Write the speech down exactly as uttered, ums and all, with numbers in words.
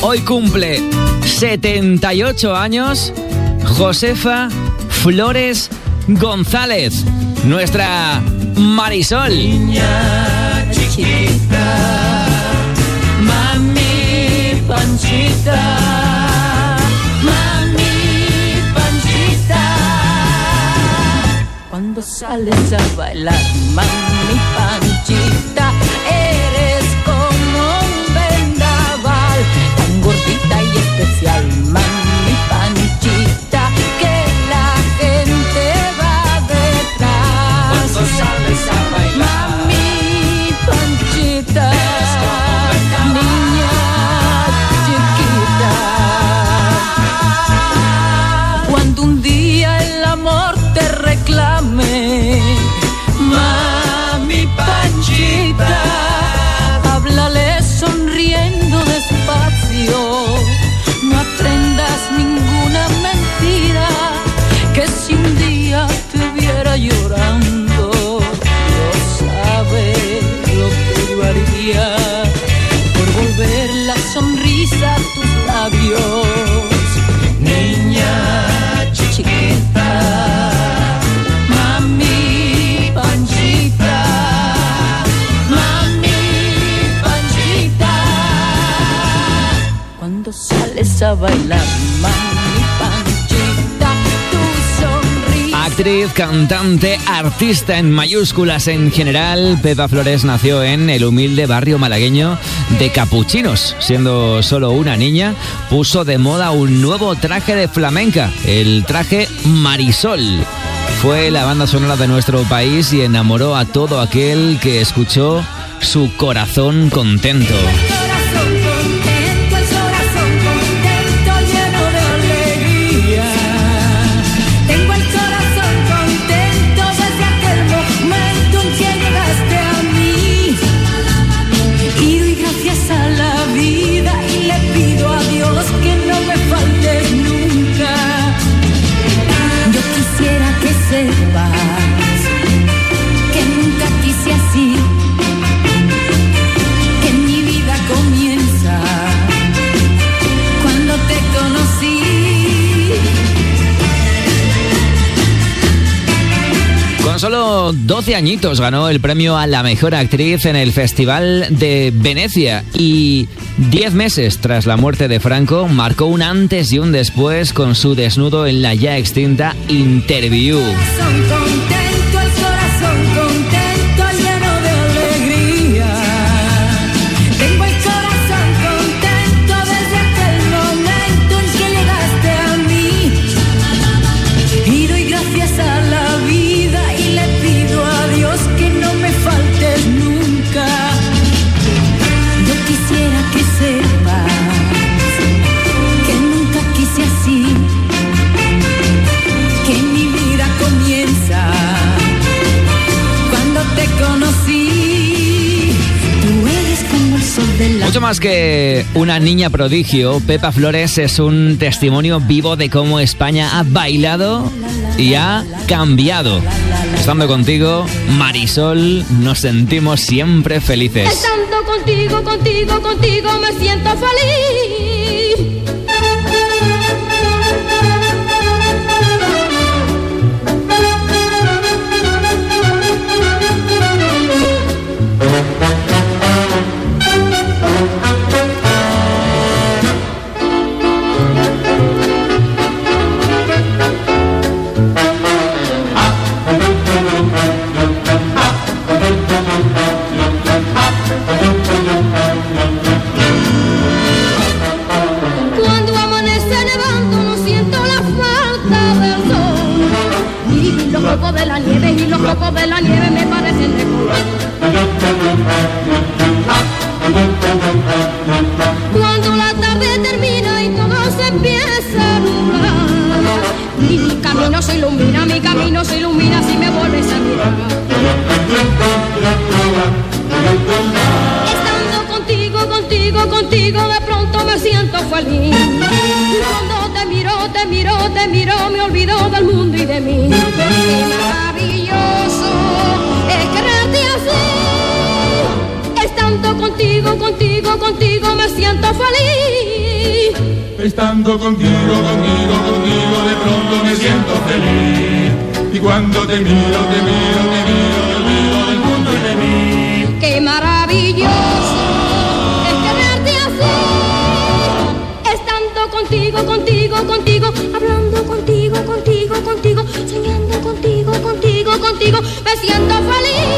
Hoy cumple setenta y ocho años Josefa Flores González, nuestra Marisol. Niña chiquita, mami Panchita, mami Panchita. Cuando sales a bailar, mami Panchita, eres como un vendaval, tan gordita y especial, mami Panchita, que la gente va detrás. Cuando sales a bailar, mami Panchita, niña chiquita. Cuando un día el amor te reclame, mami Panchita, háblale sonriendo despacio, no aprendas ninguna mentira, que si un día te viera llorando, no sabe lo que yo haría por volver la sonrisa a tus labios, niña chiquita. Mami Panchita, mami Panchita. Cuando sales a bailar, mami Panchita, tu sonrisa. Actriz, cantante, artista en mayúsculas en general, Pepa Flores nació en el humilde barrio malagueño de Capuchinos. Siendo solo una niña, puso de moda un nuevo traje de flamenca, el traje Marisol. Fue la banda sonora de nuestro país y enamoró a todo aquel que escuchó su corazón contento. Que nunca quise así, que mi vida comienza cuando te conocí. Con solo doce añitos ganó el premio a la mejor actriz en el Festival de Venecia y diez meses tras la muerte de Franco marcó un antes y un después con su desnudo en la ya extinta Interview. Contento, el corazón contento, lleno de alegría. Tengo el corazón contento desde aquel momento en que llegaste a mí. Y doy gracias a la vida y le pido a Dios que no me faltes nunca. Yo quisiera que sepas que nunca quise así, que mi vida comienza cuando te conocí. Tú eres como el sol de la... Mucho más que una niña prodigio, Pepa Flores es un testimonio vivo de cómo España ha bailado y ha cambiado. Estando contigo, Marisol, nos sentimos siempre felices. Estando contigo, contigo, contigo me siento feliz. Cuando amanece nevando no siento la falta del sol, y los copos de la nieve y los copos de la nieve me parecen de color. Cuando la tarde termina y todo se empieza a nublar, y mi camino se ilumina, mi camino se ilumina si me vuelves a mirar. Estando contigo, contigo, contigo de pronto me siento feliz. Cuando te miro, te miro, te miro, me olvido del mundo y de mí. Qué maravilloso es quererte así. Estando contigo, contigo, contigo me siento feliz. Estando contigo, contigo, contigo, de pronto me siento feliz. Y cuando te miro, te miro, te miro, me olvido del mundo y de mí. ¡Qué maravilloso es quererte así! Estando contigo, contigo, contigo, hablando contigo, contigo, contigo, soñando contigo, contigo, contigo, me siento feliz.